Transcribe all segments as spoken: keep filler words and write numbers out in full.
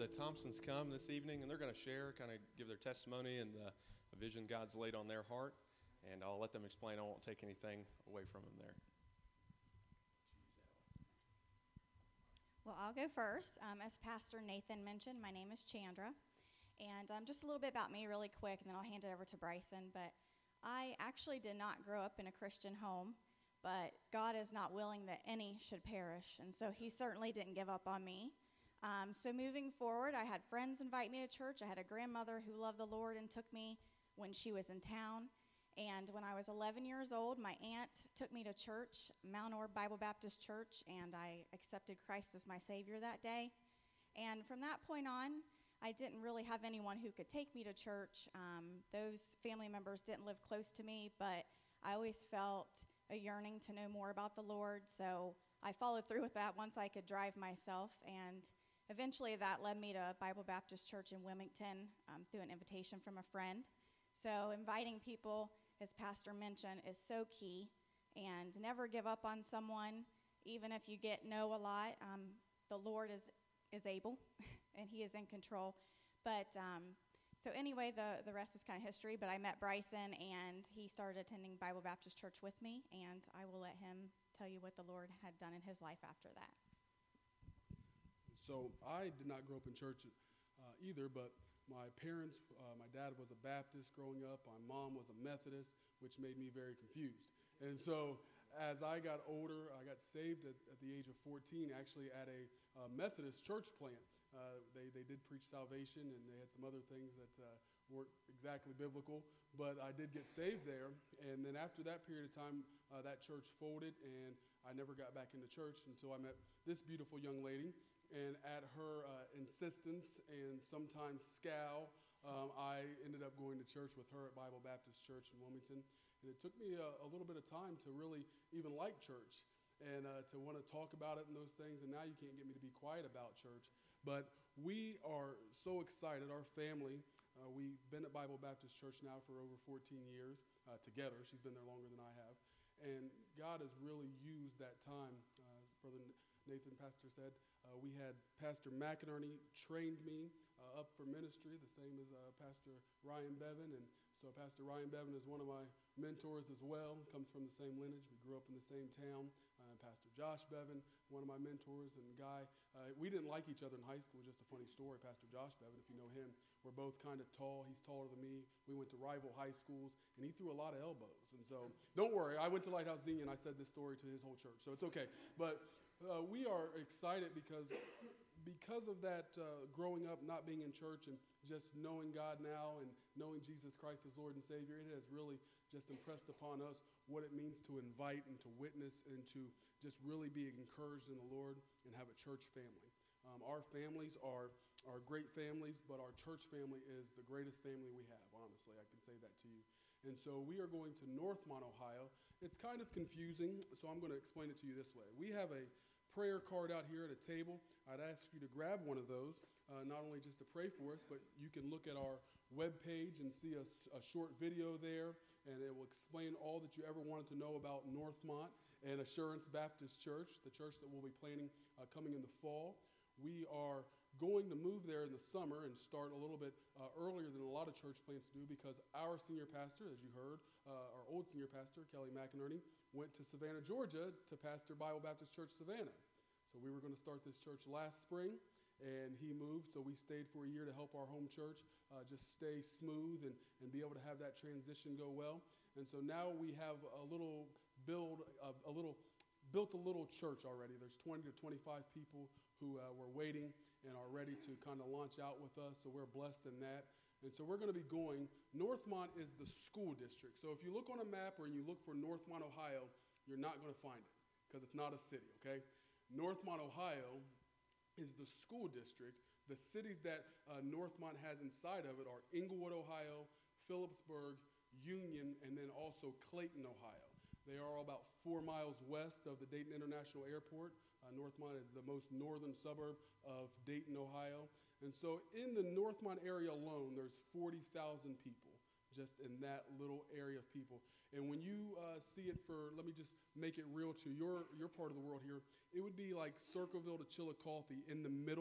the Thompsons come this evening, and they're going to share, kind of give their testimony and the, the vision God's laid on their heart. And I'll let them explain. I won't take anything away from them there. Well, I'll go first. Um, as Pastor Nathan mentioned, my name is Chandra. And um, just a little bit about me really quick, and then I'll hand it over to Bryson. But I actually did not grow up in a Christian home, but God is not willing that any should perish. And so he certainly didn't give up on me. Um, so moving forward, I had friends invite me to church. I had a grandmother who loved the Lord and took me when she was in town. And when I was eleven years old, my aunt took me to church, Mount Orb Bible Baptist Church, and I accepted Christ as my Savior that day. And from that point on, I didn't really have anyone who could take me to church. Um, those family members didn't live close to me, but I always felt a yearning to know more about the Lord. So I followed through with that once I could drive myself, and eventually that led me to Bible Baptist Church in Wilmington um, through an invitation from a friend. So inviting people, as Pastor mentioned, is so key, and never give up on someone, even if you get no a lot. Um, the Lord is, is able, and he is in control. But um, so anyway, the, the rest is kind of history, but I met Bryson, and he started attending Bible Baptist Church with me, and I will let him tell you what the Lord had done in his life after that. So I did not grow up in church uh, either, but my parents, uh, my dad was a Baptist growing up. My mom was a Methodist, which made me very confused. And so as I got older, I got saved at, at the age of fourteen, actually at a uh, Methodist church plant. Uh, they, they did preach salvation, and they had some other things that uh, weren't exactly biblical, but I did get saved there. And then after that period of time, uh, that church folded, and I never got back into church until I met this beautiful young lady. And at her uh, insistence and sometimes scowl, um, I ended up going to church with her at Bible Baptist Church in Wilmington. And it took me a, a little bit of time to really even like church and uh, to want to talk about it and those things. And now you can't get me to be quiet about church. But we are so excited. Our family, uh, we've been at Bible Baptist Church now for over fourteen years uh, together. She's been there longer than I have. And God has really used that time, uh, as Brother Nathan, Pastor said. Uh, we had Pastor McInerney trained me uh, up for ministry, the same as uh, Pastor Ryan Bevan. And so Pastor Ryan Bevan is one of my mentors as well, comes from the same lineage. We grew up in the same town. Uh, Pastor Josh Bevan, one of my mentors, and Guy. Uh, we didn't like each other in high school. Just a funny story. Pastor Josh Bevan, if you know him, we're both kind of tall. He's taller than me. We went to rival high schools, and he threw a lot of elbows. And so don't worry. I went to Lighthouse Xenia, and I said this story to his whole church, so it's okay. But Uh, we are excited because because of that uh, growing up, not being in church, and just knowing God now and knowing Jesus Christ as Lord and Savior, it has really just impressed upon us what it means to invite and to witness and to just really be encouraged in the Lord and have a church family. Um, our families are, are great families, but our church family is the greatest family we have, honestly. I can say that to you. And so we are going to Northmont, Ohio. It's kind of confusing, so I'm going to explain it to you this way. We have a prayer card out here at a table. I'd ask you to grab one of those, uh, not only just to pray for us, but you can look at our webpage and see a, a short video there, and it will explain all that you ever wanted to know about Northmont and Assurance Baptist Church, the church that we'll be planning uh, coming in the fall. We are going to move there in the summer and start a little bit uh, earlier than a lot of church plants do, because our senior pastor, as you heard, uh, our old senior pastor, Kelly McInerney, went to Savannah, Georgia to pastor Bible Baptist Church Savannah. So we were going to start this church last spring, and he moved, so we stayed for a year to help our home church uh, just stay smooth and, and be able to have that transition go well. And so now we have a little build, a, a little built a little church already. There's twenty to twenty-five people who uh, were waiting and are ready to kind of launch out with us, so we're blessed in that. And so we're going to be going, Northmont is the school district. So if you look on a map or you look for Northmont, Ohio, you're not going to find it because it's not a city, okay? Northmont, Ohio is the school district. The cities that uh, Northmont has inside of it are Englewood, Ohio, Phillipsburg, Union, and then also Clayton, Ohio. They are all about four miles west of the Dayton International Airport. Uh, Northmont is the most northern suburb of Dayton, Ohio. And so in the Northmont area alone, there's forty thousand people just in that little area of people. And when you uh, see it for, let me just make it real to your, your part of the world here, it would be like Circleville to Chillicothe in the middle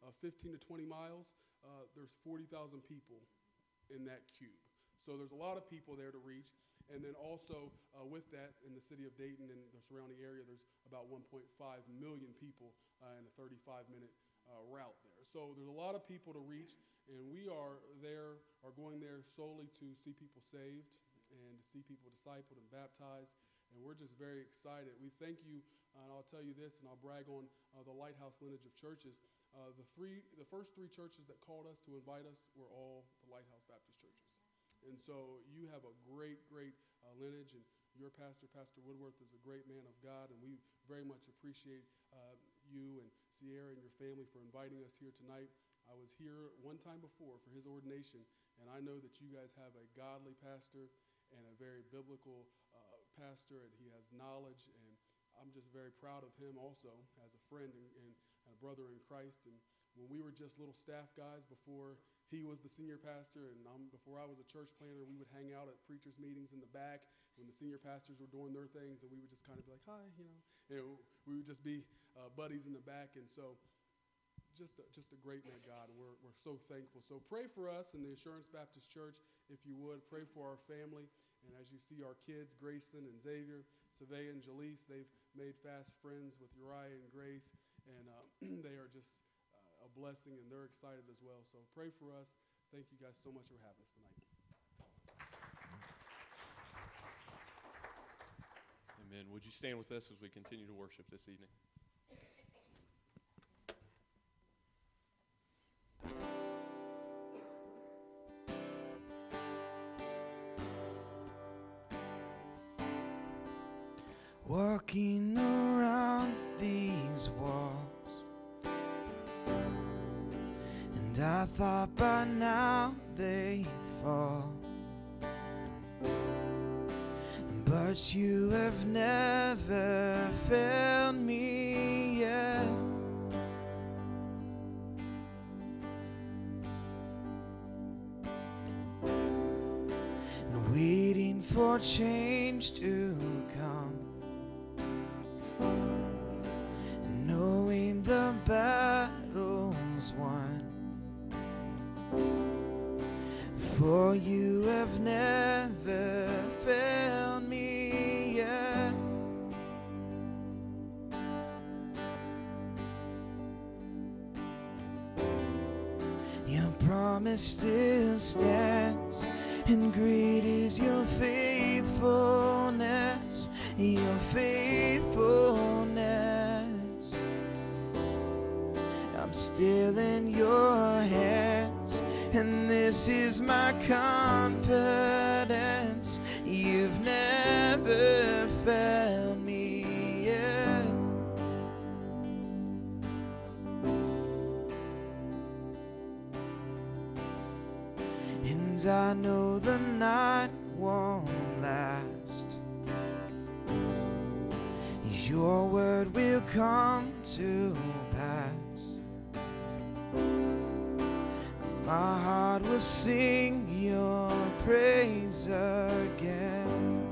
uh, fifteen to twenty miles, uh, there's forty thousand people in that cube. So there's a lot of people there to reach. And then also uh, with that, in the city of Dayton and the surrounding area, there's about one point five million people uh, in a thirty-five minute uh, route there. So there's a lot of people to reach, and we are there, are going there solely to see people saved and to see people discipled and baptized. And we're just very excited. We thank you, uh, and I'll tell you this, and I'll brag on uh, the Lighthouse lineage of churches. Uh, the three, the first three churches that called us to invite us were all the Lighthouse Baptist churches. And so you have a great, great uh, lineage, and your pastor, Pastor Woodworth, is a great man of God, and we very much appreciate uh, you and Sierra and your family for inviting us here tonight. I was here one time before for his ordination, and I know that you guys have a godly pastor and a very biblical uh, pastor, and he has knowledge, and I'm just very proud of him also as a friend and, and a brother in Christ. And when we were just little staff guys before he was the senior pastor, and um, before I was a church planter, we would hang out at preachers' meetings in the back when the senior pastors were doing their things, and we would just kind of be like, hi, you know, and we would just be uh, buddies in the back. And so just a, just a great man, God, and we're, we're so thankful. So pray for us in the Assurance Baptist Church, if you would. Pray for our family. And as you see our kids, Grayson and Xavier, Savea and Jaleese, they've made fast friends with Uriah and Grace, and uh, they are just a blessing, and they're excited as well. So pray for us. Thank you guys so much for having us tonight. Amen. Would you stand with us as we continue to worship this evening? Walking around these walls, and I thought by now they'd fall, but you have never failed me yet. And waiting for change to come, knowing the battle's won, for you have never failed me yet. Your promise still stands, and great is your faithfulness, your faithfulness. I'm still in your hands, and this is my confidence. You've never failed me yet. And I know the night won't last. Your word will come to pass. My heart will sing your praise again.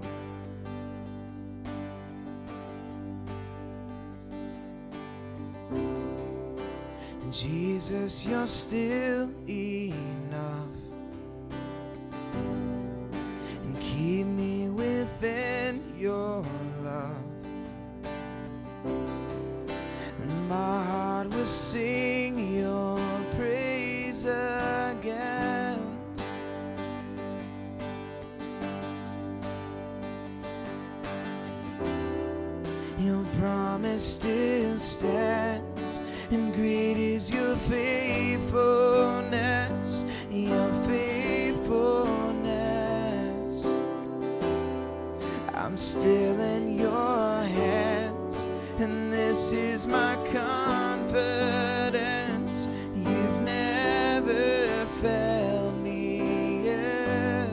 Jesus, you're still enough, and keep me within your love. And my heart will sing your praise again. Your promise still stands, and great is your faithfulness, your faithfulness. I'm still in your hands, and this is my confidence. You've never failed me yet.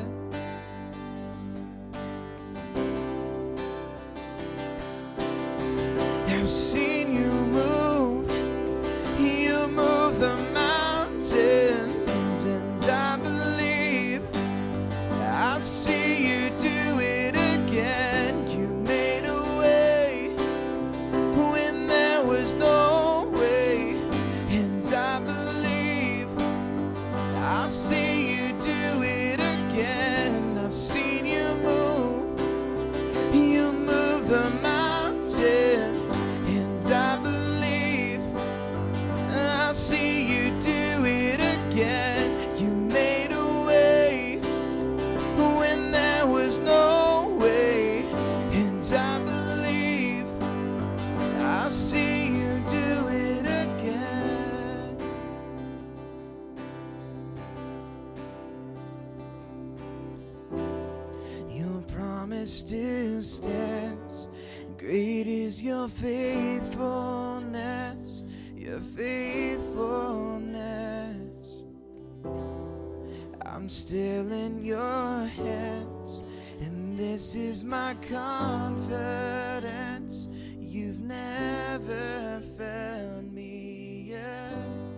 I've seen you move, you move the mountains, and I believe I'll see you do it again. You made a way when there was no way, and I still stands. Great is your faithfulness, your faithfulness. I'm still in your hands, and this is my confidence. You've never failed me yet.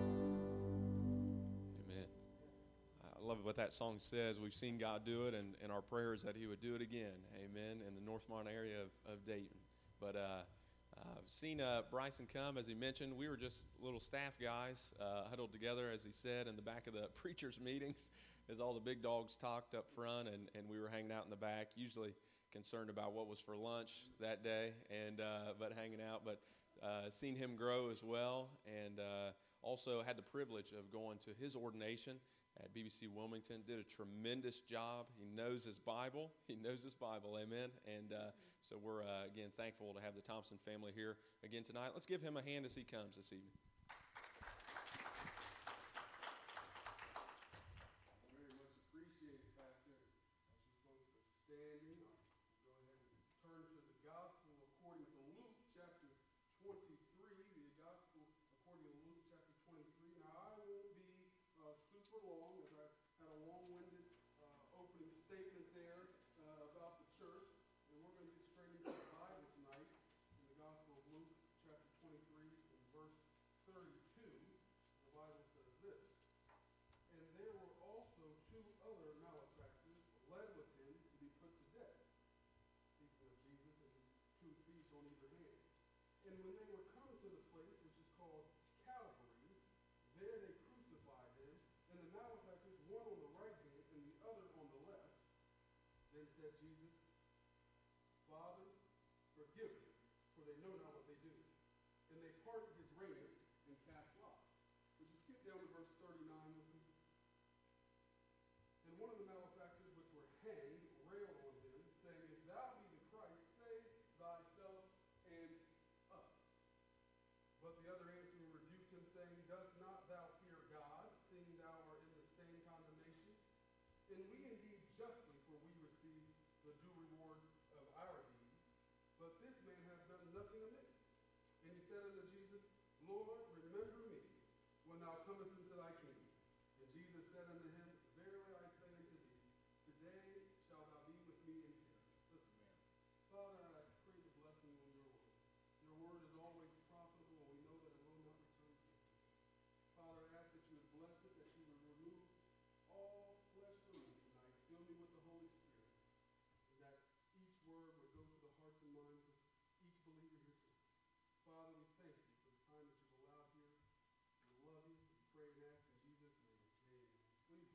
Amen. I love what that song says. We've seen God do it, and, and our prayer is that he would do it again. Amen. In the Northmont area of, of Dayton. But uh, I've seen uh, Bryson come, as he mentioned. We were just little staff guys uh, huddled together, as he said, in the back of the preachers' meetings as all the big dogs talked up front, and, and we were hanging out in the back, usually concerned about what was for lunch that day, and uh, but hanging out. But uh, seen him grow as well, and uh, also had the privilege of going to his ordination at B B C Wilmington. Did a tremendous job. He knows his Bible. He knows his Bible. Amen. And uh, so we're, uh, again, thankful to have the Thompson family here again tonight. Let's give him a hand as he comes this evening. Very much appreciated, Pastor. As you folks are standing, I'll go ahead and turn to the Gospel according to Luke chapter twenty-three. The Gospel according to Luke chapter twenty-three. Now, I won't be uh, super long, as I had a long-winded uh, opening statement there uh, about the church. And we're going to get straight into the Bible tonight in the Gospel of Luke chapter twenty-three and verse thirty-two. The Bible says this. And there were also two other malefactors led with him to be put to death. Speaking of Jesus and his two thieves on either hand. And when they were come to the place which is called Calvary, there they crucified him, and the malefactors, one on the right hand and the other on the left. Then said Jesus, Father, forgive them, for they know not what they do. And they parted his raiment and cast lots. Would you skip down to verse thirty-nine with me? And one of the malefactors which were hanged railed on him, saying, If thou be the Christ, save thyself and us. But the other answered and rebuked him, saying, Dost not thou fear God, seeing thou art in the same condemnation? And we indeed justly, for we receive the due reward of our deeds. But this man hath done nothing amiss. And he said unto Jesus, Lord, remember me when thou comest into thy kingdom. And Jesus said unto him, Verily I say unto thee, today shalt thou be with me in paradise. Let's pray. Father, I pray the blessing on your word. Your word is always profitable, and we know that it will not return to us. Father, I ask that you would bless it, that you would remove all flesh from me tonight. Fill me with the Holy Spirit, and that each word would go to the hearts and minds of each believer here tonight. Father, we thank you for the time that you've allowed here. We love you. We pray and ask in Jesus' name. Amen. Please.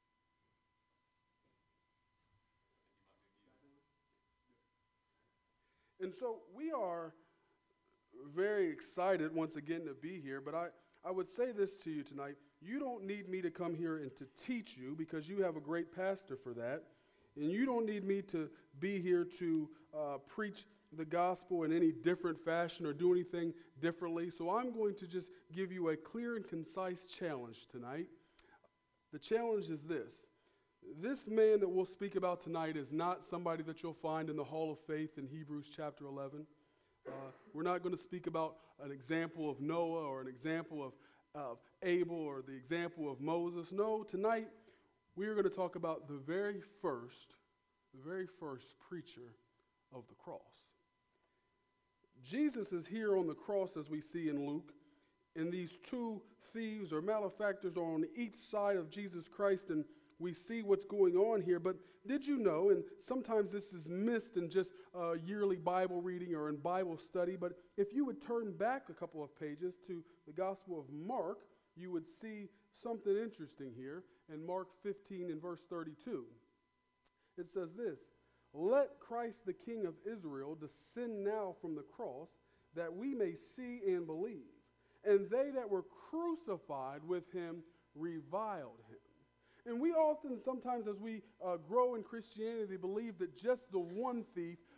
And so we are very excited once again to be here, but I, I would say this to you tonight. You don't need me to come here and to teach you, because you have a great pastor for that. And you don't need me to be here to uh, preach the gospel in any different fashion or do anything differently. So I'm going to just give you a clear and concise challenge tonight. The challenge is this. This man that we'll speak about tonight is not somebody that you'll find in the Hall of Faith in Hebrews chapter eleven. Uh, we're not going to speak about an example of Noah or an example of, of Abel or the example of Moses. No, tonight we are going to talk about the very first, the very first preacher of the cross. Jesus is here on the cross, as we see in Luke, and these two thieves or malefactors are on each side of Jesus Christ, and we see what's going on here. But did you know, and sometimes this is missed in just uh, yearly Bible reading or in Bible study, but if you would turn back a couple of pages to the Gospel of Mark, you would see something interesting here in Mark fifteen and verse thirty-two. It says this, Let Christ the King of Israel descend now from the cross, that we may see and believe. And they that were crucified with him reviled him. And we often, sometimes as we uh, grow in Christianity, believe that just the one thief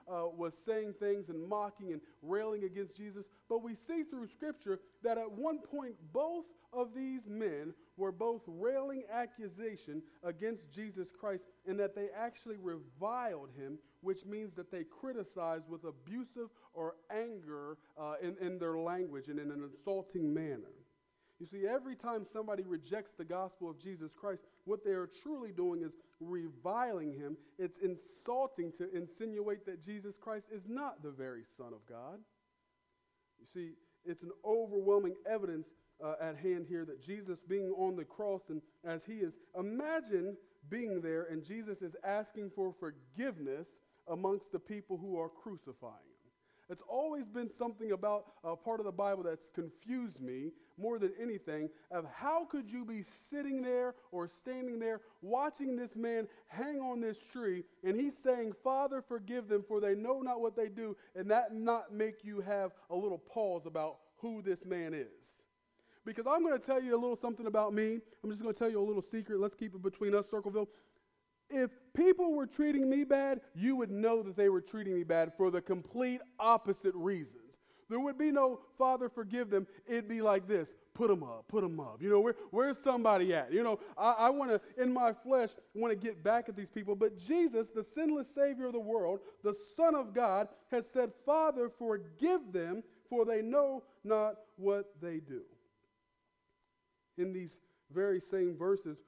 uh, was saying things and mocking and railing against Jesus. But we see through Scripture that at one point both of these men were both railing accusation against Jesus Christ, and that they actually reviled him, which means that they criticized with abusive or anger uh, in, in their language and in an insulting manner. You see, every time somebody rejects the gospel of Jesus Christ, what they are truly doing is reviling him. It's insulting to insinuate that Jesus Christ is not the very Son of God. You see, it's an overwhelming evidence uh, at hand here that Jesus being on the cross, and as he is, imagine being there and Jesus is asking for forgiveness amongst the people who are crucifying him. It's always been something about a part of the Bible that's confused me more than anything, of how could you be sitting there or standing there watching this man hang on this tree, and he's saying, Father, forgive them, for they know not what they do, and that not make you have a little pause about who this man is. Because I'm going to tell you a little something about me. I'm just going to tell you a little secret. Let's keep it between us, Circleville. If people were treating me bad, you would know that they were treating me bad for the complete opposite reasons. There would be no, Father, forgive them. It'd be like this, put them up, put them up. You know, where, where's somebody at? You know, I, I want to, in my flesh, want to get back at these people. But Jesus, the sinless Savior of the world, the Son of God, has said, Father, forgive them, for they know not what they do. In these very same verses,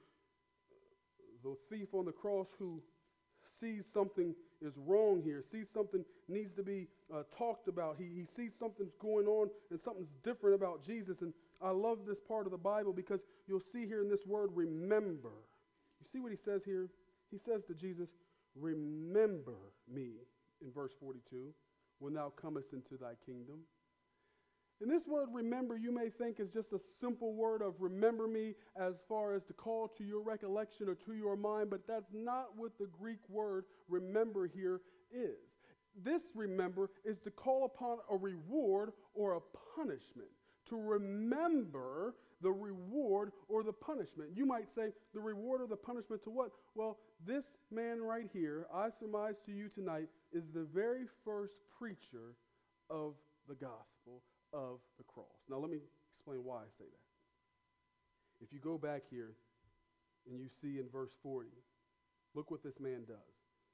the thief on the cross who sees something is wrong here, sees something needs to be uh, talked about. He, he sees something's going on and something's different about Jesus. And I love this part of the Bible because you'll see here in this word, remember. You see what he says here? He says to Jesus, remember me, in verse forty-two, when thou comest into thy kingdom. And this word remember, you may think is just a simple word of remember me as far as to call to your recollection or to your mind, but that's not what the Greek word remember here is. This remember is to call upon a reward or a punishment. To remember the reward or the punishment. You might say the reward or the punishment to what? Well, this man right here, I surmise to you tonight, is the very first preacher of the gospel of the cross. Now let me explain why I say that. If you go back here and you see in verse forty, look what this man does.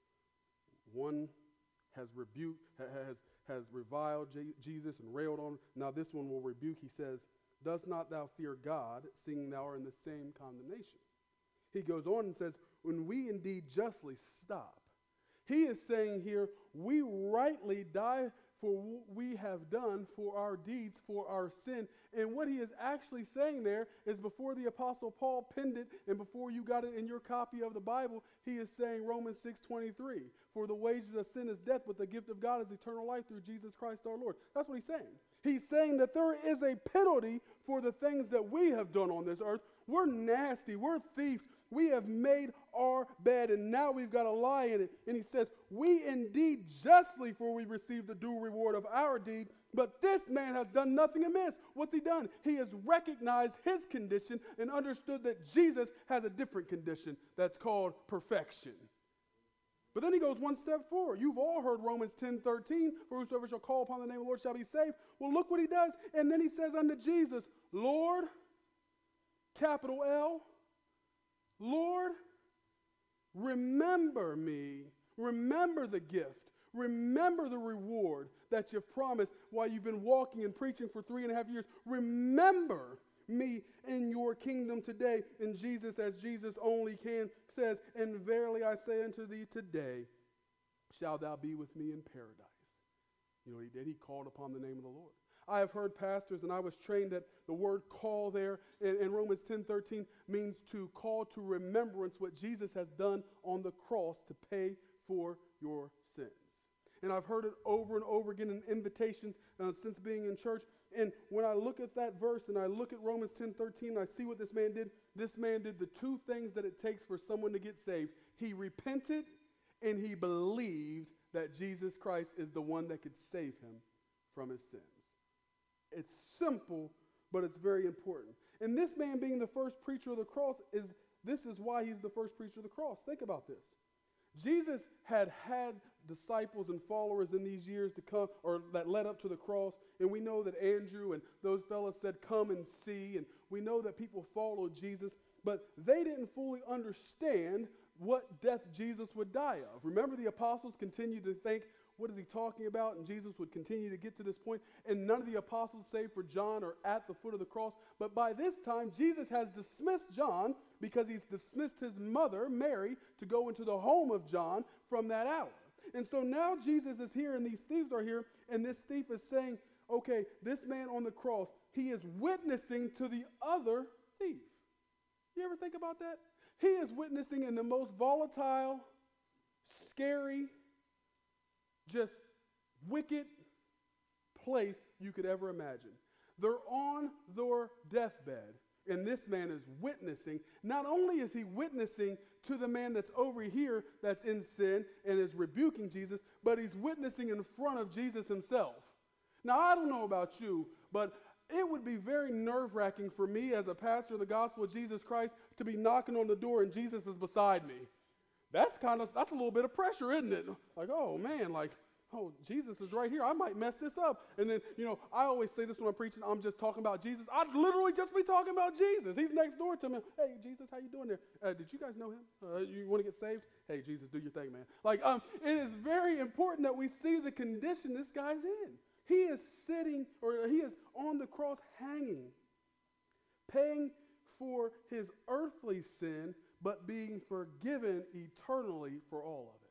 One has rebuked, has, has reviled J- Jesus and railed on him. Now this one will rebuke. He says, does not thou fear God, seeing thou art in the same condemnation? He goes on and says, when we indeed justly stop. He is saying here, we rightly die for what we have done, for our deeds, for our sin. And what he is actually saying there is before the Apostle Paul penned it and before you got it in your copy of the Bible, he is saying Romans six twenty-three, for the wages of sin is death, but the gift of God is eternal life through Jesus Christ our Lord. That's what he's saying. He's saying that there is a penalty for the things that we have done on this earth. We're nasty. We're thieves. We have made our bed, and now we've got to lie in it. And he says, we indeed justly, for we receive the due reward of our deed, but this man has done nothing amiss. What's he done? He has recognized his condition and understood that Jesus has a different condition that's called perfection. But then he goes one step forward. You've all heard Romans ten thirteen, for whosoever shall call upon the name of the Lord shall be saved. Well, look what he does. And then he says unto Jesus, Lord, capital L, Lord, remember me. Remember the gift. Remember the reward that you've promised while you've been walking and preaching for three and a half years. Remember me in your kingdom today. And Jesus, as Jesus only can, says, and verily I say unto thee today, shalt thou be with me in paradise. You know what he did? He called upon the name of the Lord. I have heard pastors, and I was trained that the word call there in, in Romans ten thirteen means to call to remembrance what Jesus has done on the cross to pay for your sins. And I've heard it over and over again in invitations uh, since being in church. And when I look at that verse and I look at Romans ten thirteen, and I see what this man did. This man did the two things that it takes for someone to get saved. He repented and he believed that Jesus Christ is the one that could save him from his sins. It's simple, but it's very important. And this man being the first preacher of the cross, is this is why he's the first preacher of the cross. Think about this. Jesus had had disciples and followers in these years to come, or that led up to the cross. And we know that Andrew and those fellas said, come and see. And we know that people followed Jesus, but they didn't fully understand what death Jesus would die of. Remember, the apostles continued to think, what is he talking about? And Jesus would continue to get to this point. And none of the apostles, save for John, are at the foot of the cross. But by this time, Jesus has dismissed John because he's dismissed his mother, Mary, to go into the home of John from that hour. And so now Jesus is here and these thieves are here. And this thief is saying, okay, this man on the cross, he is witnessing to the other thief. You ever think about that? He is witnessing in the most volatile, scary, just wicked place you could ever imagine. They're on their deathbed, and this man is witnessing. Not only is he witnessing to the man that's over here that's in sin and is rebuking Jesus, but he's witnessing in front of Jesus himself. Now, I don't know about you, but it would be very nerve-wracking for me as a pastor of the gospel of Jesus Christ to be knocking on the door and Jesus is beside me. That's kind of, that's a little bit of pressure, isn't it? Like, oh, man, like, oh, Jesus is right here. I might mess this up. And then, you know, I always say this when I'm preaching, I'm just talking about Jesus. I'd literally just be talking about Jesus. He's next door to me. Hey, Jesus, how you doing there? Uh, did you guys know him? Uh, you want to get saved? Hey, Jesus, do your thing, man. Like, um, it is very important that we see the condition this guy's in. He is sitting, or he is on the cross hanging, paying for his earthly sin, but being forgiven eternally for all of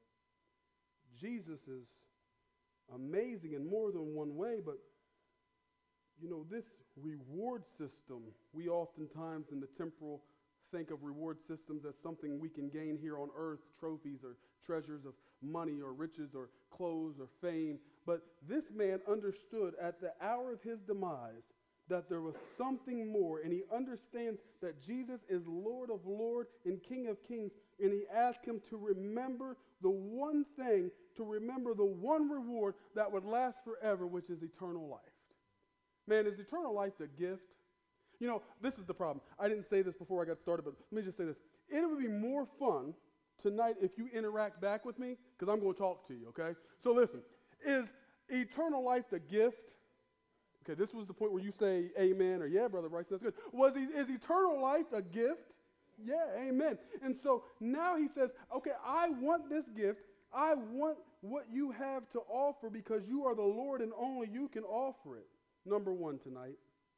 it. Jesus is amazing in more than one way, but you know, this reward system, we oftentimes in the temporal think of reward systems as something we can gain here on earth, trophies or treasures of money or riches or clothes or fame. But this man understood at the hour of his demise that there was something more, and he understands that Jesus is Lord of Lords and King of Kings, and he asked him to remember the one thing, to remember the one reward that would last forever, which is eternal life. Man, is eternal life a gift? You know, this is the problem. I didn't say this before I got started, but let me just say this. It would be more fun tonight if you interact back with me, because I'm going to talk to you, okay? So listen, is eternal life the gift? Okay, this was the point where you say amen or yeah, Brother Bryce, that's good. Was he, is eternal life a gift? Yeah, amen. And so now he says, okay, I want this gift. I want what you have to offer because you are the Lord and only you can offer it. Number one tonight,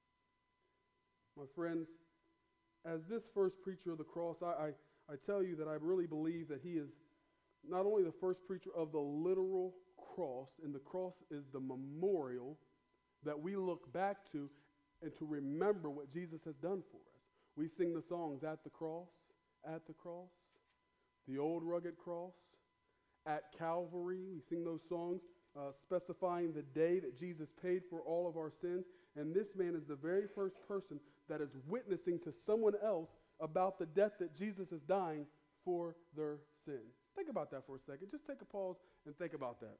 my friends, as this first preacher of the cross, I, I, I tell you that I really believe that he is not only the first preacher of the literal cross, and the cross is the memorial that we look back to and to remember what Jesus has done for us. We sing the songs, At the Cross, At the Cross, The Old Rugged Cross, At Calvary. We sing those songs uh, specifying the day that Jesus paid for all of our sins. And this man is the very first person that is witnessing to someone else about the death that Jesus is dying for their sin. Think about that for a second. Just take a pause and think about that.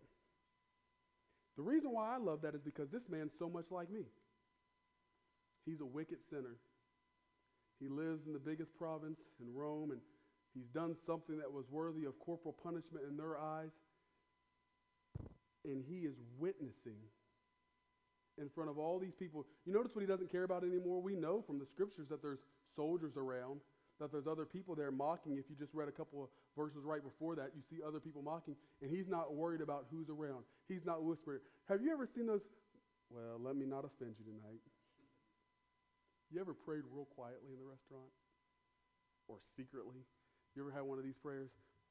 The reason why I love that is because this man's so much like me. He's a wicked sinner. He lives in the biggest province in Rome, and he's done something that was worthy of corporal punishment in their eyes. And he is witnessing in front of all these people. You notice what he doesn't care about anymore? We know from the scriptures that there's soldiers around, that there's other people there mocking. If you just read a couple of verses right before that, you see other people mocking, and he's not worried about who's around. He's not whispering. Have you ever seen those? Well, let me not offend you tonight. You ever prayed real quietly in the restaurant? Or secretly? You ever had one of these prayers?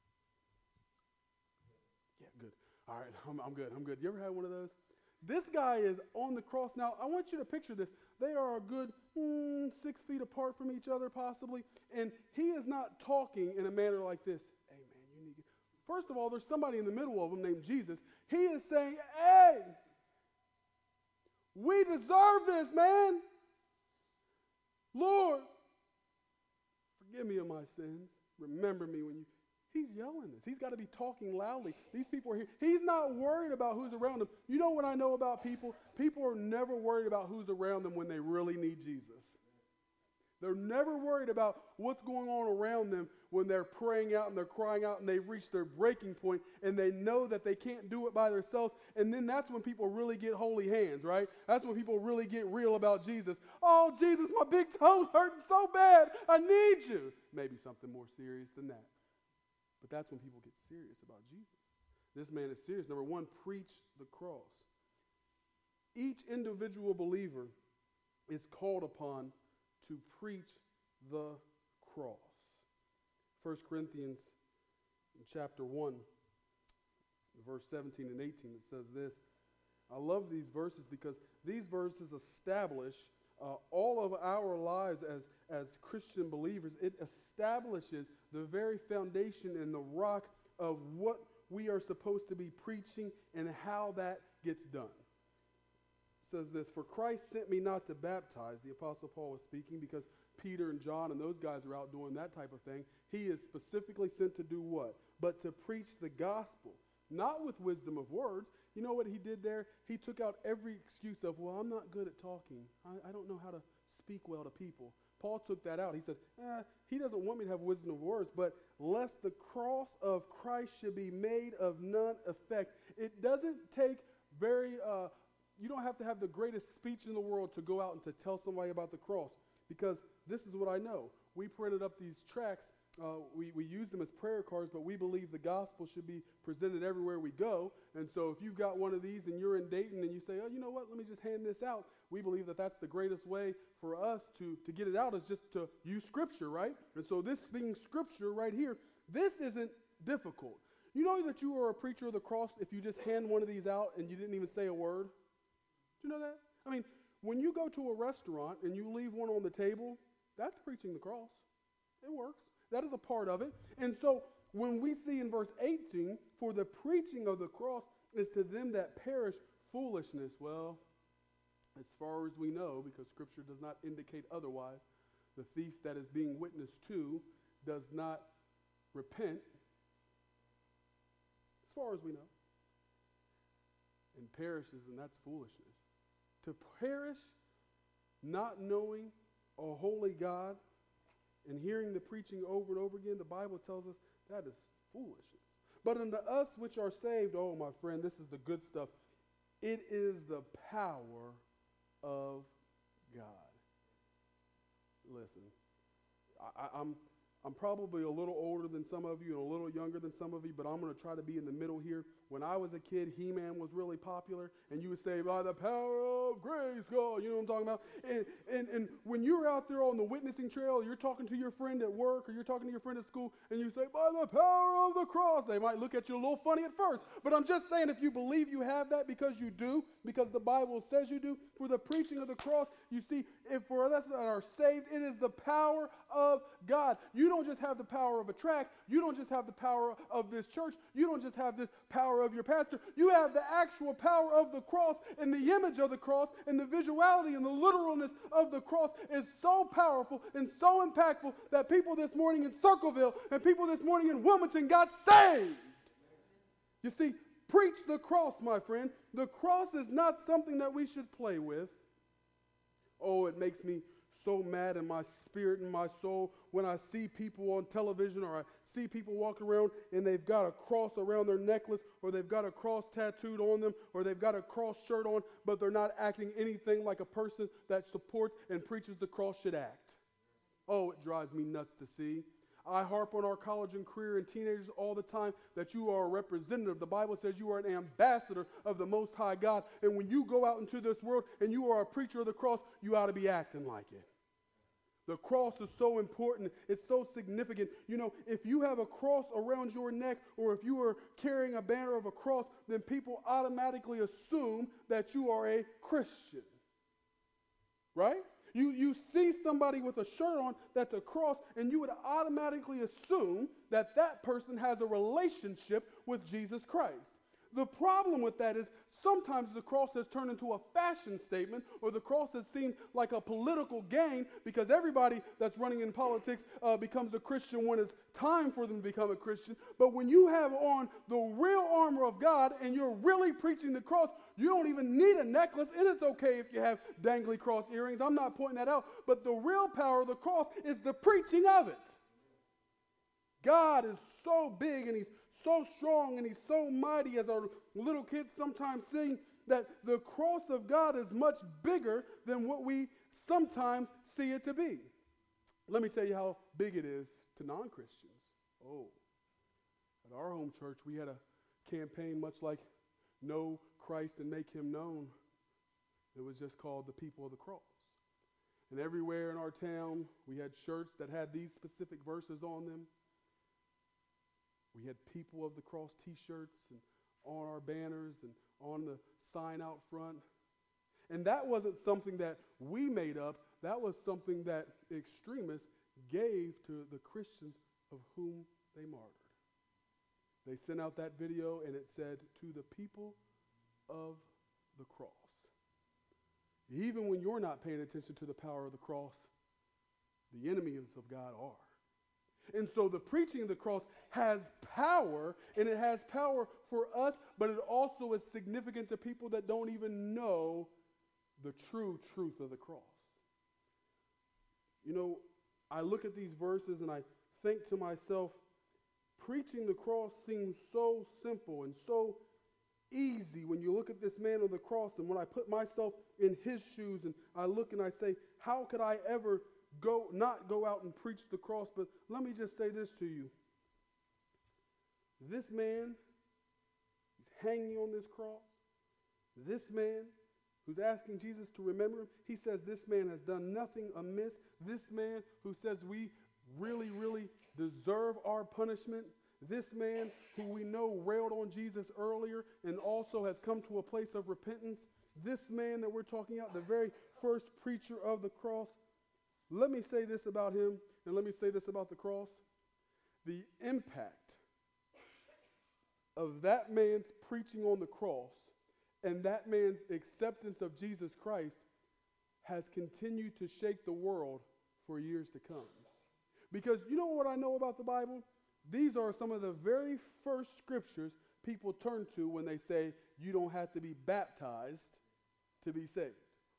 Yeah, good. All right, I'm, I'm good, I'm good. You ever had one of those? This guy is on the cross. Now, I want you to picture this. They are a good mm, six feet apart from each other, possibly, and he is not talking in a manner like this. Hey, man, you need to... First of all, there's somebody in the middle of them named Jesus. He is saying, hey, we deserve this, man. Lord, forgive me of my sins. Remember me when you... He's yelling this. He's got to be talking loudly. These people are here. He's not worried about who's around him. You know what I know about people? People are never worried about who's around them when they really need Jesus. They're never worried about what's going on around them when they're praying out and they're crying out and they've reached their breaking point and they know that they can't do it by themselves. And then that's when people really get holy hands, right? That's when people really get real about Jesus. Oh, Jesus, my big toe's hurting so bad. I need you. Maybe something more serious than that. But that's when people get serious about Jesus. This man is serious. Number one, preach the cross. Each individual believer is called upon to preach the cross. First Corinthians chapter one, verse seventeen and eighteen, it says this. I love these verses because these verses establish uh, all of our lives as, as Christian believers. It establishes the very foundation and the rock of what we are supposed to be preaching and how that gets done. Says this, for Christ sent me not to baptize, the Apostle Paul was speaking because Peter and John and those guys are out doing that type of thing. He is specifically sent to do what? But to preach the gospel, not with wisdom of words. You know what he did there? He took out every excuse of, well, I'm not good at talking. I, I don't know how to speak well to people. Paul took that out. He said, eh, he doesn't want me to have wisdom of words, but lest the cross of Christ should be made of none effect. It doesn't take very... Uh, You don't have to have the greatest speech in the world to go out and to tell somebody about the cross, because this is what I know. We printed up these tracts. Uh, we, we use them as prayer cards, but we believe the gospel should be presented everywhere we go. And so if you've got one of these and you're in Dayton and you say, oh, you know what, let me just hand this out. We believe that that's the greatest way for us to, to get it out is just to use Scripture, right? And so this being Scripture right here, this isn't difficult. You know that you are a preacher of the cross if you just hand one of these out and you didn't even say a word? Do you know that? I mean, when you go to a restaurant and you leave one on the table, that's preaching the cross. It works. That is a part of it. And so when we see in verse eighteen, for the preaching of the cross is to them that perish foolishness. Well, as far as we know, because Scripture does not indicate otherwise, the thief that is being witnessed to does not repent, as far as we know, and perishes, and that's foolishness. To perish not knowing a holy God and hearing the preaching over and over again, the Bible tells us that is foolishness. But unto us which are saved, oh, my friend, this is the good stuff. It is the power of God. Listen, I, I'm, I'm probably a little older than some of you and a little younger than some of you, but I'm going to try to be in the middle here. When I was a kid, He-Man was really popular, and you would say, by the power of Grayskull, you know what I'm talking about? And, and, and when you're out there on the witnessing trail, you're talking to your friend at work, or you're talking to your friend at school, and you say, by the power of the cross, they might look at you a little funny at first. But I'm just saying, if you believe you have that because you do, because the Bible says you do, for the preaching of the cross, you see, if for us that are saved, it is the power of God. You don't just have the power of a tract. You don't just have the power of this church. You don't just have this power of your pastor. You have the actual power of the cross, and the image of the cross, and the visuality and the literalness of the cross is so powerful and so impactful that people this morning in Circleville and people this morning in Wilmington got saved. You see, preach the cross, my friend. The cross is not something that we should play with. Oh, it makes me so mad in my spirit and my soul when I see people on television or I see people walking around and they've got a cross around their necklace or they've got a cross tattooed on them or they've got a cross shirt on, but they're not acting anything like a person that supports and preaches the cross should act. Oh, it drives me nuts to see. I harp on our college and career and teenagers all the time that you are a representative. The Bible says you are an ambassador of the Most High God. And when you go out into this world and you are a preacher of the cross, you ought to be acting like it. The cross is so important. It's so significant. You know, if you have a cross around your neck or if you are carrying a banner of a cross, then people automatically assume that you are a Christian. Right? You, you see somebody with a shirt on that's a cross, and you would automatically assume that that person has a relationship with Jesus Christ. The problem with that is sometimes the cross has turned into a fashion statement, or the cross has seemed like a political gain because everybody that's running in politics uh, becomes a Christian when it's time for them to become a Christian. But when you have on the real armor of God and you're really preaching the cross, you don't even need a necklace, and it's okay if you have dangly cross earrings. I'm not pointing that out. But the real power of the cross is the preaching of it. God is so big and he's so strong and he's so mighty, as our little kids sometimes sing, that the cross of God is much bigger than what we sometimes see it to be. Let me tell you how big it is to non-Christians. Oh, at our home church, we had a campaign much like Know Christ and Make Him Known. It was just called the People of the Cross. And everywhere in our town, we had shirts that had these specific verses on them. We had People of the Cross t-shirts and on our banners and on the sign out front. And that wasn't something that we made up. That was something that extremists gave to the Christians of whom they martyred. They sent out that video and it said, "To the people of the cross." Even when you're not paying attention to the power of the cross, the enemies of God are. And so the preaching of the cross has power, and it has power for us, but it also is significant to people that don't even know the true truth of the cross. You know, I look at these verses and I think to myself, preaching the cross seems so simple and so easy when you look at this man on the cross, and when I put myself in his shoes and I look and I say, how could I ever go not go out and preach the cross? But let me just say this to you. This man is hanging on this cross. This man who's asking Jesus to remember him, he says this man has done nothing amiss. This man who says we really, really deserve our punishment. This man who we know railed on Jesus earlier and also has come to a place of repentance. This man that we're talking about, the very first preacher of the cross. Let me say this about him, and let me say this about the cross. The impact of that man's preaching on the cross and that man's acceptance of Jesus Christ has continued to shake the world for years to come. Because you know what I know about the Bible? These are some of the very first scriptures people turn to when they say you don't have to be baptized to be saved.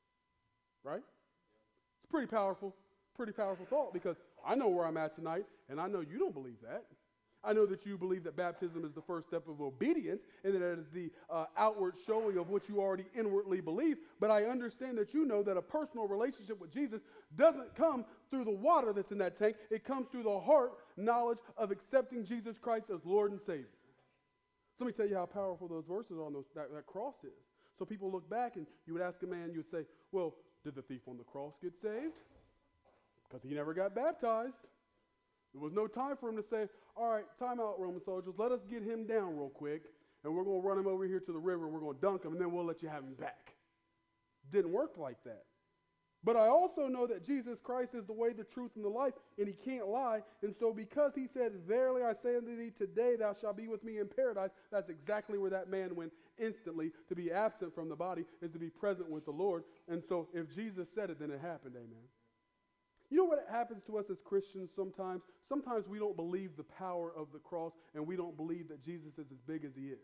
Right? It's pretty powerful, pretty powerful thought, because I know where I'm at tonight, and I know you don't believe that. I know that you believe that baptism is the first step of obedience, and that it is the uh, outward showing of what you already inwardly believe. But I understand that you know that a personal relationship with Jesus doesn't come through the water that's in that tank. It comes through the heart knowledge of accepting Jesus Christ as Lord and Savior. So let me tell you how powerful those verses on those, that, that cross is. So people look back, and you would ask a man, you would say, well, did the thief on the cross get saved? Because he never got baptized. There was no time for him to say, all right, time out, Roman soldiers. Let us get him down real quick, and we're going to run him over here to the river, and we're going to dunk him, and then we'll let you have him back. Didn't work like that. But I also know that Jesus Christ is the way, the truth, and the life, and he can't lie. And so because he said, verily I say unto thee, today thou shalt be with me in paradise, that's exactly where that man went instantly. To be absent from the body is to be present with the Lord. And so if Jesus said it, then it happened, amen. You know what happens to us as Christians sometimes? Sometimes we don't believe the power of the cross, and we don't believe that Jesus is as big as he is.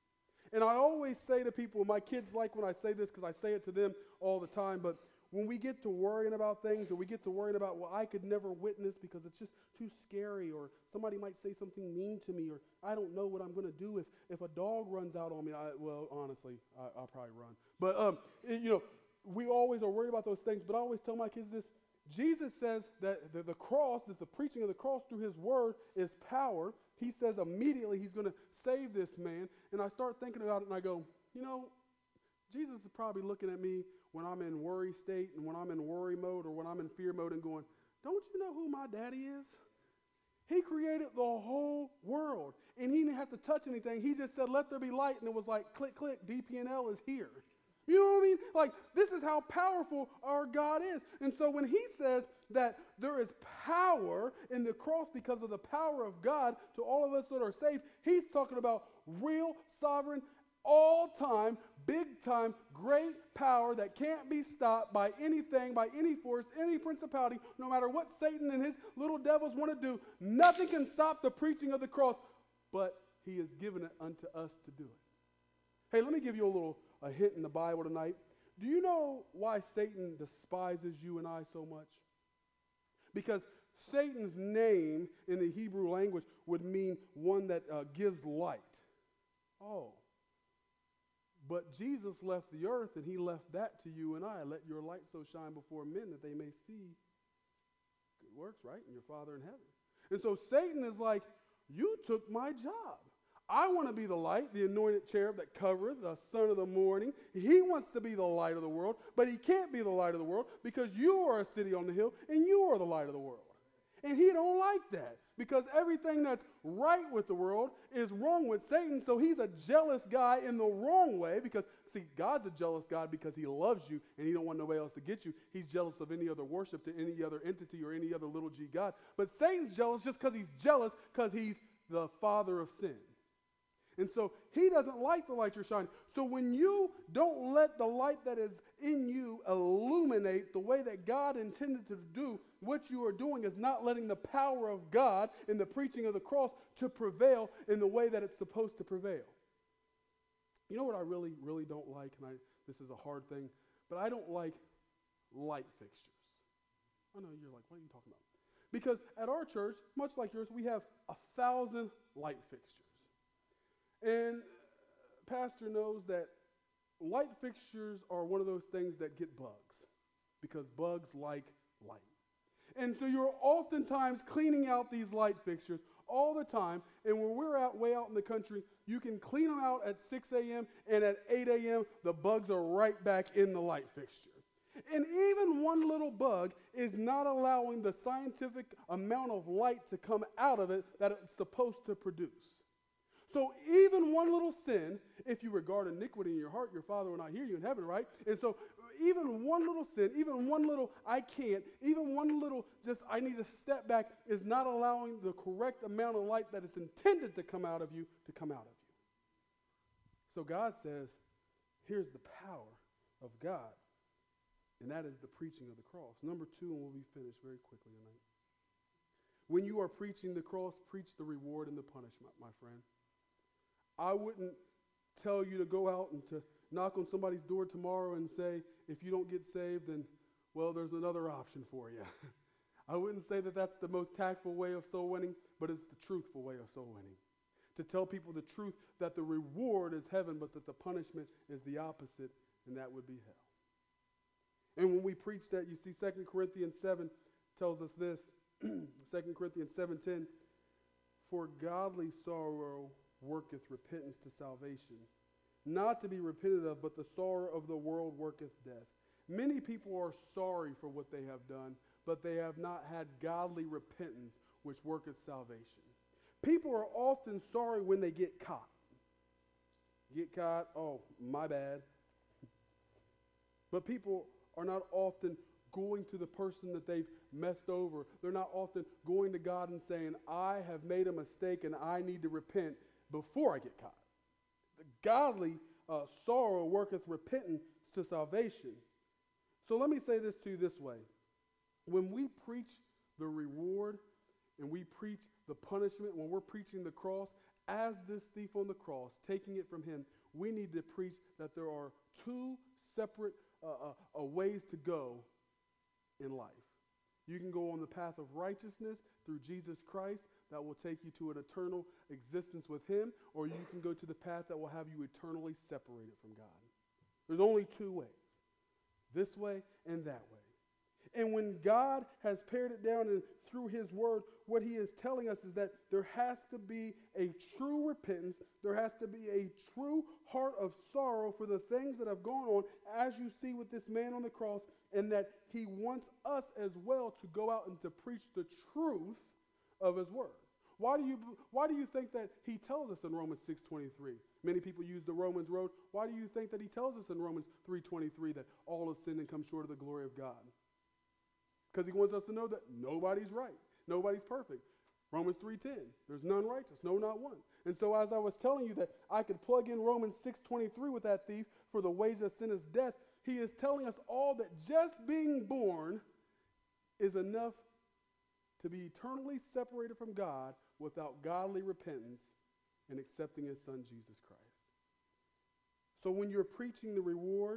And I always say to people, my kids like when I say this because I say it to them all the time, but when we get to worrying about things, or we get to worrying about, well, I could never witness because it's just too scary, or somebody might say something mean to me, or I don't know what I'm going to do if, if a dog runs out on me. I, well, honestly, I, I'll probably run. But, um, it, you know, we always are worried about those things, but I always tell my kids this. Jesus says that the, the cross, that the preaching of the cross through his word is power. He says immediately he's going to save this man. And I start thinking about it and I go, you know, Jesus is probably looking at me when I'm in worry state and when I'm in worry mode or when I'm in fear mode and going, don't you know who my daddy is? He created the whole world and he didn't have to touch anything. He just said, let there be light. And it was like, click, click, D P N L is here. You know what I mean? Like, this is how powerful our God is. And so when he says that there is power in the cross because of the power of God to all of us that are saved, he's talking about real, sovereign, all-time, big-time, great power that can't be stopped by anything, by any force, any principality, no matter what Satan and his little devils want to do. Nothing can stop the preaching of the cross, but he has given it unto us to do it. Hey, let me give you a little a hint in the Bible tonight. Do you know why Satan despises you and I so much? Because Satan's name in the Hebrew language would mean one that uh, gives light. Oh. But Jesus left the earth, and he left that to you and I. Let your light so shine before men that they may see good works, right, in your Father in heaven. And so Satan is like, you took my job. I want to be the light, the anointed cherub that covereth, the son of the morning. He wants to be the light of the world, but he can't be the light of the world because you are a city on the hill, and you are the light of the world. And he don't like that because everything that's right with the world is wrong with Satan. So he's a jealous guy in the wrong way because, see, God's a jealous God because he loves you and he don't want nobody else to get you. He's jealous of any other worship to any other entity or any other little g God. But Satan's jealous just because he's jealous because he's the father of sin. And so he doesn't like the light you're shining. So when you don't let the light that is in you illuminate the way that God intended to do, what you are doing is not letting the power of God in the preaching of the cross to prevail in the way that it's supposed to prevail. You know what I really, really don't like? And I, this is a hard thing, but I don't like light fixtures. I know you're like, what are you talking about? Because at our church, much like yours, we have a thousand light fixtures. And Pastor knows that light fixtures are one of those things that get bugs because bugs like light. And so you're oftentimes cleaning out these light fixtures all the time. And when we're out way out in the country, you can clean them out at six a.m. and at eight a.m. the bugs are right back in the light fixture. And even one little bug is not allowing the scientific amount of light to come out of it that it's supposed to produce. So even one little sin, if you regard iniquity in your heart, your Father will not hear you in heaven, right? And so even one little sin, even one little I can't, even one little just I need to step back is not allowing the correct amount of light that is intended to come out of you to come out of you. So God says, here's the power of God, and that is the preaching of the cross. Number two, and we'll be finished very quickly tonight. When you are preaching the cross, preach the reward and the punishment, my friend. I wouldn't tell you to go out and to knock on somebody's door tomorrow and say, if you don't get saved, then, well, there's another option for you. I wouldn't say that that's the most tactful way of soul winning, but it's the truthful way of soul winning. To tell people the truth that the reward is heaven, but that the punishment is the opposite, and that would be hell. And when we preach that, you see Second Corinthians seven tells us this, Second Corinthians seven ten, for godly sorrow worketh repentance to salvation, not to be repented of, but the sorrow of the world worketh death. Many people are sorry for what they have done, but they have not had godly repentance, which worketh salvation. People are often sorry when they get caught. Get caught, oh, my bad. But people are not often going to the person that they've messed over. They're not often going to God and saying, I have made a mistake and I need to repent before I get caught. The godly uh, sorrow worketh repentance to salvation. So let me say this to you this way. When we preach the reward and we preach the punishment, when we're preaching the cross, as this thief on the cross, taking it from him, we need to preach that there are two separate uh, uh, uh, ways to go in life. You can go on the path of righteousness through Jesus Christ that will take you to an eternal existence with him, or you can go to the path that will have you eternally separated from God. There's only two ways, this way and that way. And when God has pared it down and through his word, what he is telling us is that there has to be a true repentance. There has to be a true heart of sorrow for the things that have gone on, as you see with this man on the cross, and that he wants us as well to go out and to preach the truth of his word. Why do you, why do you think that he tells us in Romans six twenty-three? Many people use the Romans road. Why do you think that he tells us in Romans three twenty-three that all have sinned and come short of the glory of God? Because he wants us to know that nobody's right. Nobody's perfect. Romans three ten, there's none righteous, no, not one. And so as I was telling you that I could plug in Romans six twenty-three with that thief, for the wages of sin is death, he is telling us all that just being born is enough to be eternally separated from God without godly repentance and accepting his son, Jesus Christ. So when you're preaching the reward,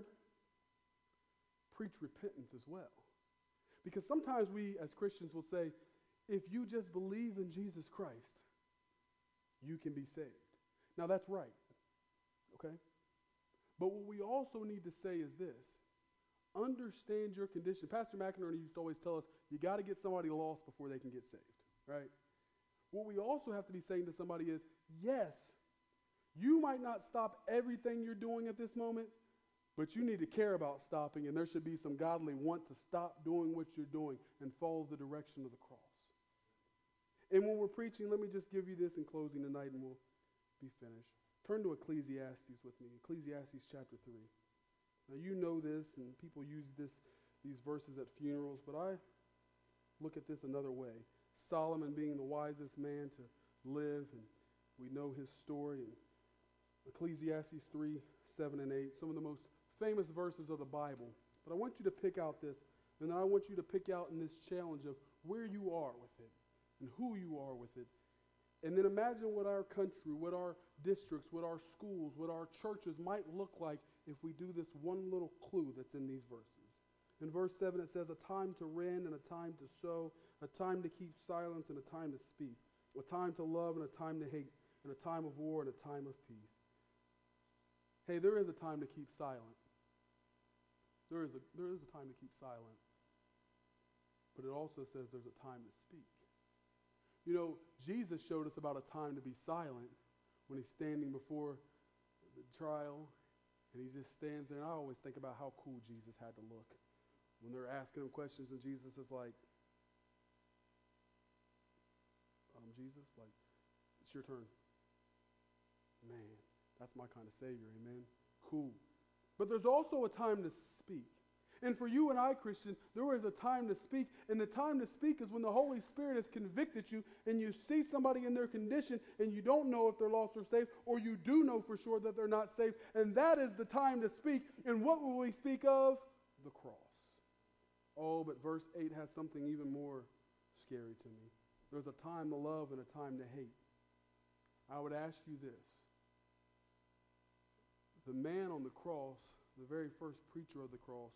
preach repentance as well. Because sometimes we as Christians will say, if you just believe in Jesus Christ, you can be saved. Now that's right, okay? But what we also need to say is this. Understand your condition. Pastor McInerney used to always tell us, you got to get somebody lost before they can get saved, right? What we also have to be saying to somebody is, yes, you might not stop everything you're doing at this moment, but you need to care about stopping, and there should be some godly want to stop doing what you're doing and follow the direction of the cross. And when we're preaching, let me just give you this in closing tonight, and we'll be finished. Turn to Ecclesiastes with me, Ecclesiastes chapter three. Now, you know this, and people use this, these verses at funerals, but I look at this another way. Solomon being the wisest man to live, and we know his story. And Ecclesiastes three, seven, and eight, some of the most famous verses of the Bible. But I want you to pick out this, and then I want you to pick out in this challenge of where you are with it and who you are with it. And then imagine what our country, what our districts, what our schools, what our churches might look like if we do this one little clue that's in these verses. In verse seven it says, a time to rend and a time to sow, a time to keep silence and a time to speak, a time to love and a time to hate, and a time of war and a time of peace. Hey, there is a time to keep silent. There is a, there is a time to keep silent. But it also says there's a time to speak. You know, Jesus showed us about a time to be silent when he's standing before the trial, and he just stands there. And I always think about how cool Jesus had to look when they're asking him questions, and Jesus is like, um, Jesus, like, it's your turn. Man, that's my kind of Savior, amen? Cool. But there's also a time to speak. And for you and I, Christian, there is a time to speak, and the time to speak is when the Holy Spirit has convicted you and you see somebody in their condition and you don't know if they're lost or saved, or you do know for sure that they're not saved, and that is the time to speak. And what will we speak of? The cross. Oh, but verse eight has something even more scary to me. There's a time to love and a time to hate. I would ask you this. The man on the cross, the very first preacher of the cross,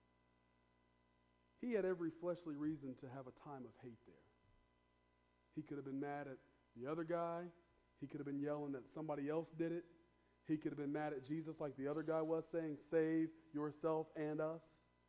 he had every fleshly reason to have a time of hate there. He could have been mad at the other guy. He could have been yelling that somebody else did it. He could have been mad at Jesus like the other guy was, saying, save yourself and us.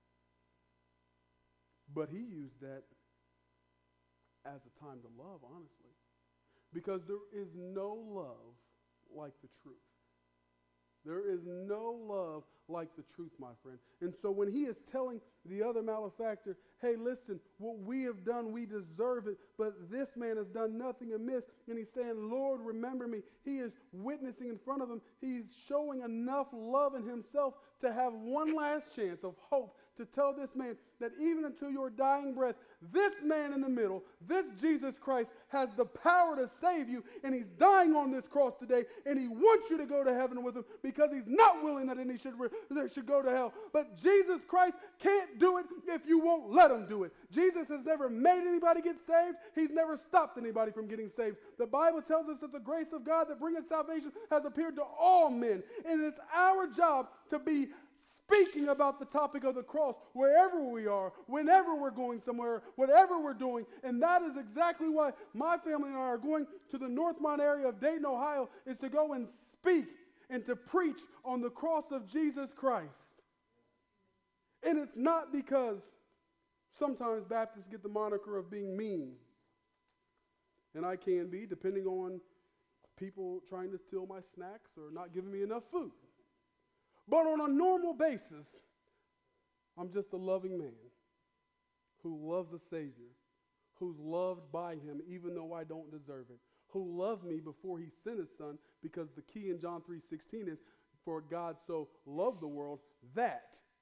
But he used that as a time to love, honestly. Because there is no love like the truth. There is no love like the truth, my friend. And so when he is telling the other malefactor, hey, listen, what we have done, we deserve it, but this man has done nothing amiss, and he's saying, Lord, remember me. He is witnessing in front of him. He's showing enough love in himself to have one last chance of hope to tell this man that even until your dying breath, this man in the middle, this Jesus Christ, has the power to save you, and he's dying on this cross today, and he wants you to go to heaven with him because he's not willing that any should, that should go to hell. But Jesus Christ can't do it if you won't let him do it. Jesus has never made anybody get saved. He's never stopped anybody from getting saved. The Bible tells us that the grace of God that bringeth salvation has appeared to all men, and it's our job to be speaking about the topic of the cross wherever we are, whenever we're going somewhere, whatever we're doing. And that is exactly why my family and I are going to the Northmont area of Dayton, Ohio, is to go and speak and to preach on the cross of Jesus Christ. And it's not because sometimes Baptists get the moniker of being mean. And I can be, depending on people trying to steal my snacks or not giving me enough food. But on a normal basis, I'm just a loving man who loves a Savior, who's loved by him even though I don't deserve it, who loved me before he sent his son, because the key in John three sixteen is, for God so loved the world that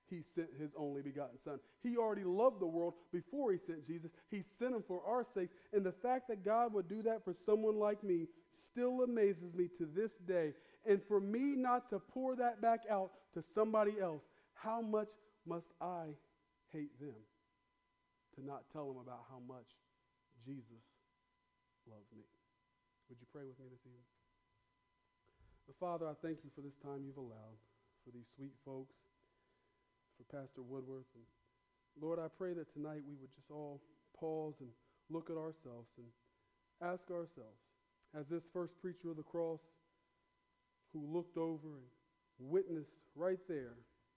he sent his only begotten son. He already loved the world before he sent Jesus. He sent him for our sakes. And the fact that God would do that for someone like me still amazes me to this day. And for me not to pour that back out to somebody else, how much must I hate them to not tell them about how much Jesus loves me? Would you pray with me this evening? But Father, I thank you for this time you've allowed, for these sweet folks, for Pastor Woodworth. And Lord, I pray that tonight we would just all pause and look at ourselves and ask ourselves, as this first preacher of the cross who looked over and witnessed right there,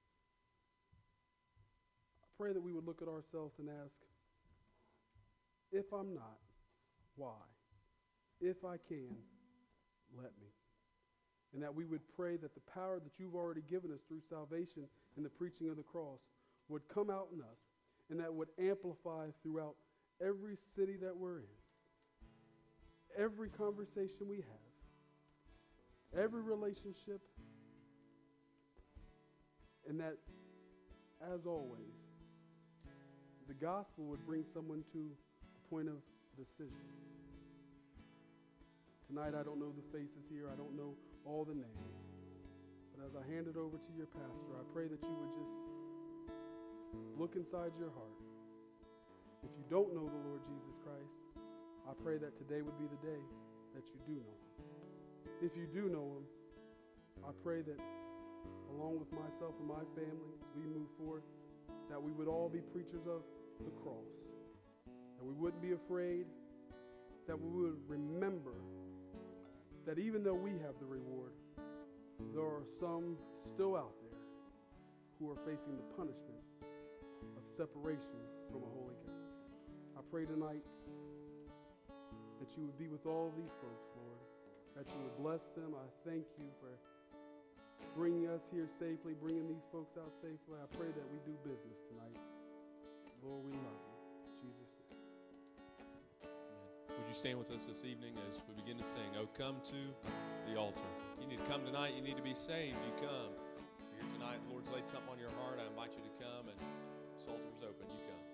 I pray that we would look at ourselves and ask, if I'm not, why? If I can, let me. And that we would pray that the power that you've already given us through salvation and the preaching of the cross would come out in us, and that would amplify throughout every city that we're in, every conversation we have, every relationship, and that, as always, the gospel would bring someone to the point of decision. Tonight, I don't know the faces here. I don't know all the names. But as I hand it over to your pastor, I pray that you would just look inside your heart. If you don't know the Lord Jesus Christ, I pray that today would be the day that you do know him. If you do know him, I pray that along with myself and my family, we move forward, that we would all be preachers of the cross, that we wouldn't be afraid, that we would remember that even though we have the reward, there are some still out there who are facing the punishment of separation from a holy God. I pray tonight that you would be with all of these folks, Lord, that you would bless them. I thank you for bringing us here safely, bringing these folks out safely. I pray that we do business tonight. Lord, we love you. In Jesus' name. Would you stand with us this evening as we begin to sing, Oh, Come to the Altar. You need to come tonight. You need to be saved. You come. If you're here tonight, the Lord's laid something on your heart. I invite you to come, and this altar is open. You come.